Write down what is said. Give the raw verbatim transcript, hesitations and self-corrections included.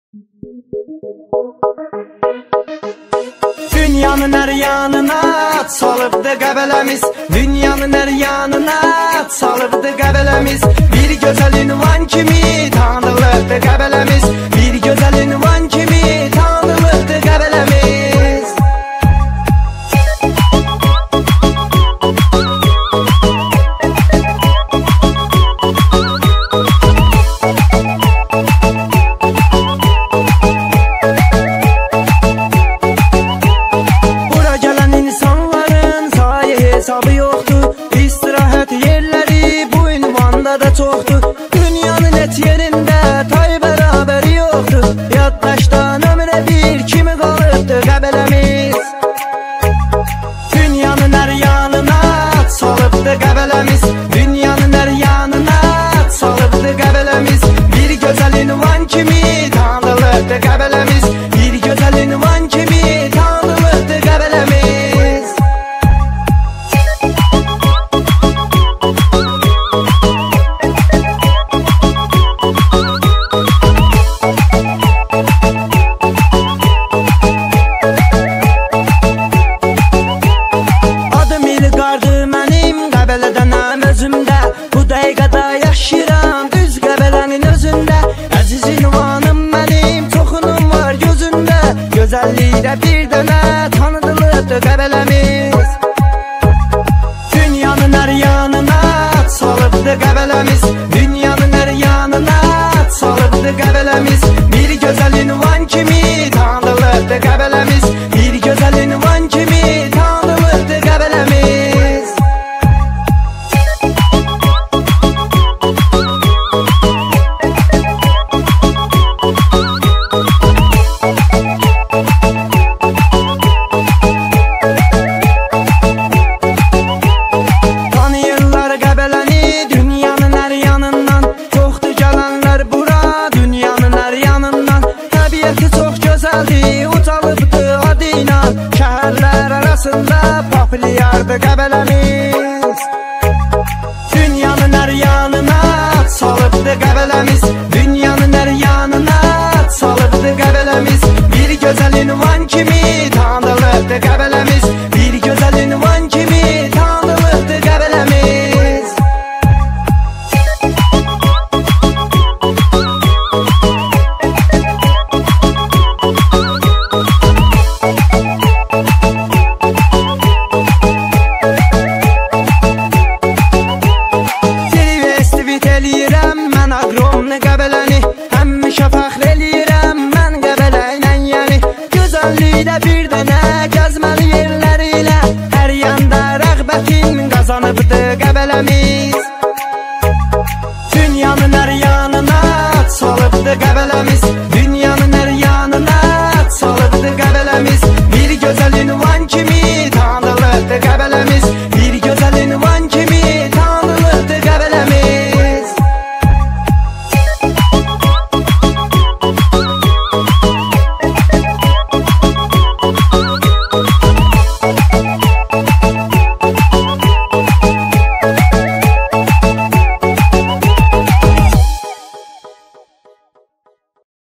Dünyanın her yanına salıbdı qəbələmiz, dünyanın her yanına salıbdı qəbələmiz. Bir gözəlin van kimi tanınırdı qəbələmiz, bir gözəlin van kimi tanınırdı qəbələmiz. Hesabı yoxdur, istirahət yerləri bu ünvanda da çoxdur. Dünyanın et yerində tay bərabəri yoxdur. Yaddaşdan ömrə bir kimi qalıbdır qəbələmiz. Dünyanın hər yanına salıbdı qəbələmiz, dünyanın hər yanına salıbdı qəbələmiz. Bir gözəlin van kimi tanınırdı qəbələmiz, bir gözəlin van kimi tanınırdı qəbələmiz. Bu dəqiqədə yaşayıram düz Qəbələnin özündə. Əziz ünvanım mənim, toxunum var gözündə. Gözəllikdə bir dönə tanıdılıbdır Qəbələmiz. Dünyanın hər yanına salıbdı Qəbələmiz, dünyanın hər yanına salıbdı Qəbələmiz. Bir gözəlin van kimi tanıdılıbdır Qəbələmiz, bir gözəlin van kimi tanıdılıbdır Qəbələmiz. Ucalıbdı adı ilə şəhərlər arasında populyardı Qəbələmiz.